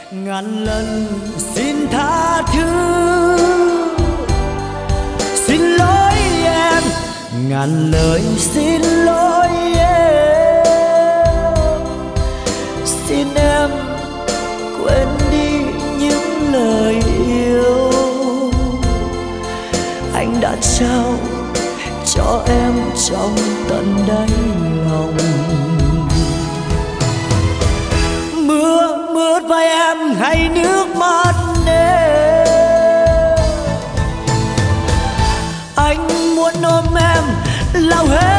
ngàn lần xin tha thứ, xin lỗi em, ngàn lời xin lỗi em. Xin em quên đi những lời yêu anh đã trao cho em trong tận đáy lòng. Mưa mướt vai em hay nước mắt em, anh muốn ôm em lau hết